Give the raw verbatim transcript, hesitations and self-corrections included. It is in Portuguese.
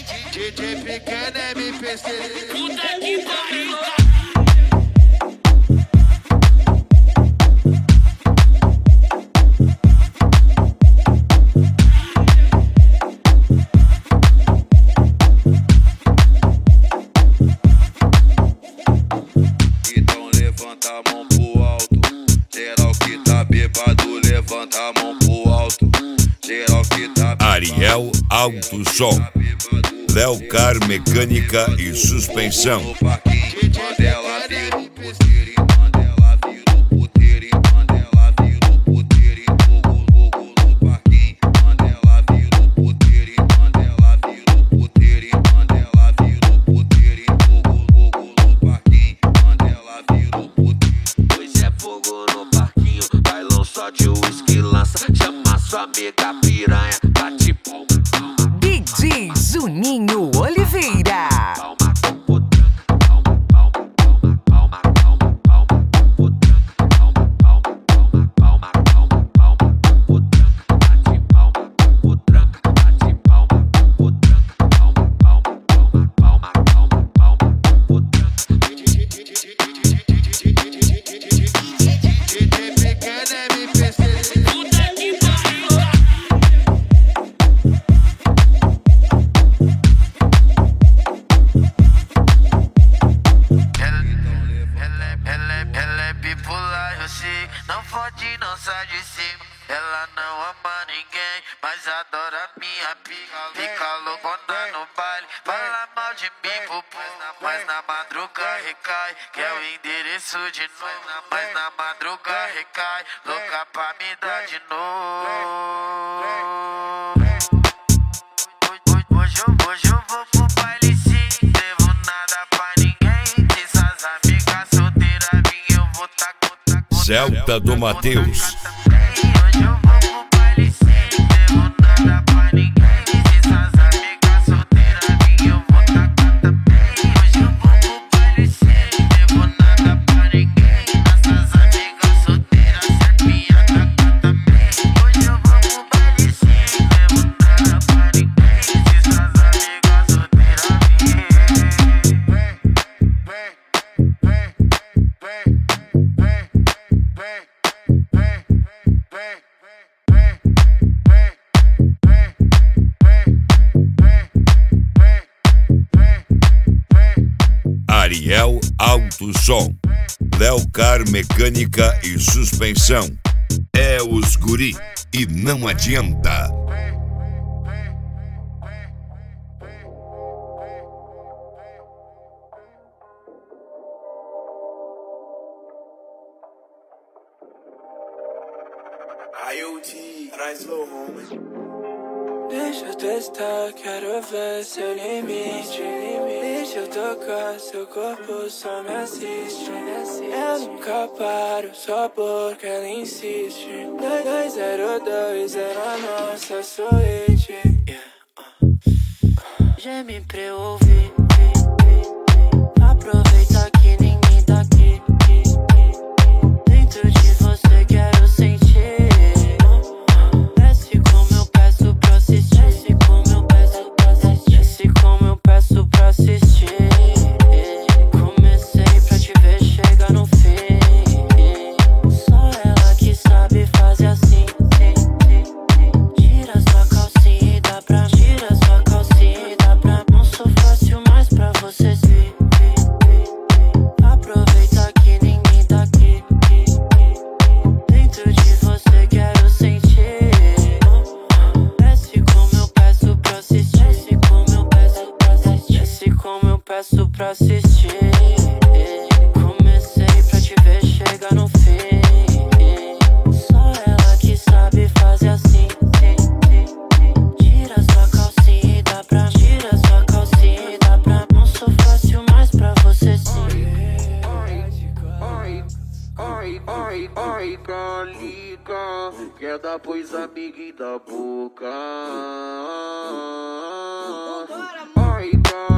D J pequeno M P C. Puta que pariu. Então levanta a mão pro alto. Geral que tá bêbado, levanta a mão pro alto. Geral que tá Ariel Alto Som, Léo Car Mecânica e Suspensão. no parquinho, Mandela vira o puteiro, Mandela vira o puteiro, Mandela vira o puteiro, fogo, fogo no parquinho, Mandela vira o puteiro, Mandela vira o puteiro, Mandela vira o puteiro, fogo, fogo no parquinho, Mandela vira o puteiro. Hoje é fogo no parquinho, bailão só de uísque lança. Chama sua amiga piranha, bate palma, palma. D J Juninho Oliveira. Palma com potranca, palma, palma, palma, palma, palma, palma com potranca, palma, palma, palma, palma, palma, palma com potranca, bate palma com potranca, bate palma com potranca, palma, palma, palma, palma, palma, palma com potranca. D J pequeno M P C. Puta que pariu. Ela é bipolar, eu sei. Não fode, não sai de cima. Ela não ama ninguém, mas adora minha pica. Fica loucona no baile, fala mal de mim, pupu. Mas na madruga recai, quer o endereço de novo. Mas na madruga recai, louca pra me dar de novo. Hoje eu, hoje eu vou pro baile sim, devo nada pra ninguém. Se essas amigas solteiras vir, eu vou tá com tá com Celta do Mateus, hoje eu vou pro baile sim, devo nada pra ninguém. Se essas amigas solteiras vir, eu vou tá com também. Hoje eu vou pro baile sim, devo nada pra ninguém. Essas amigas solteiras certo minha taca também. Hoje eu vou pro baile sim, devo nada pra ninguém. Se essas amigas solteiras Ariel Alto Som, Léo Car Mecânica e Suspensão. É os guri e não adianta. I O T, traz low home. Deixa eu testar, quero ver seu limite. Deixa eu tocar, seu corpo só me assiste. Eu nunca paro, só porque ela insiste. dois zero dois é a nossa suíte. Geme pra eu ouvir. Aproveita que ninguém tá aqui. Dentro de você quero sentir. Desce como eu peço pra assistir. Desce como eu peço pra assistir. Desce como eu peço pra assistir. Comecei pra te ver chegar no fim. Só ela que sabe fazer assim. Tira sua calcinha e dá pra. Tira sua calcinha e dá pra. Não sou fácil mais pra você se. Aproveita que ninguém tá aqui. Dentro de você quero sentir. Desce como eu peço pra assistir. Desce como eu peço pra assistir. Desce como eu peço pra assistir. Comecei pra te ver chegar no fim. Só ela que sabe fazer assim. Tira sua calcinha e dá pra. Tira sua calcinha e dá pra. Não sou fácil mais pra você sim. Ai, ai, ai, calica, quer dar pois amiguinho da boca. Ai, calica.